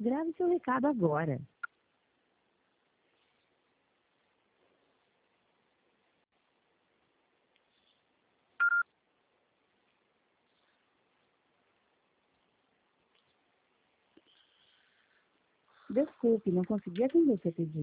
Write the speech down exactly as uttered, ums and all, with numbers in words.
Grave seu recado agora. Desculpe, não consegui atender seu pedido.